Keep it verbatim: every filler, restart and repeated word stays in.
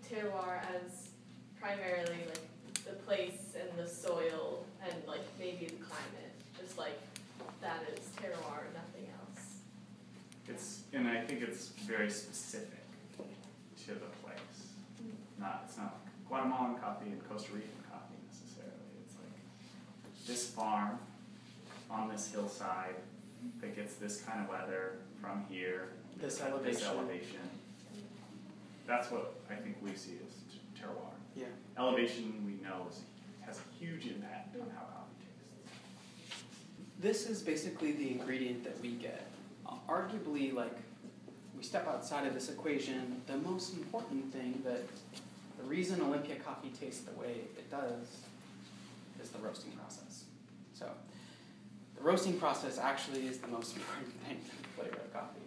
terroir as primarily like the place and the soil and like maybe the climate, just like that is terroir, nothing else. It's, and I think it's very specific to the place. Not, it's not like Guatemalan coffee and Costa Rican coffee necessarily. It's like this farm on this hillside that gets this kind of weather from here, This at elevation. this elevation. That's what I think we see as t- terroir. Yeah. Elevation, we know, is, has a huge impact on how coffee tastes. This is basically the ingredient that we get. Uh, arguably, like, we step outside of this equation, the most important thing that the reason Olympia coffee tastes the way it does is the roasting process. So, the roasting process actually is the most important thing to the flavor of coffee.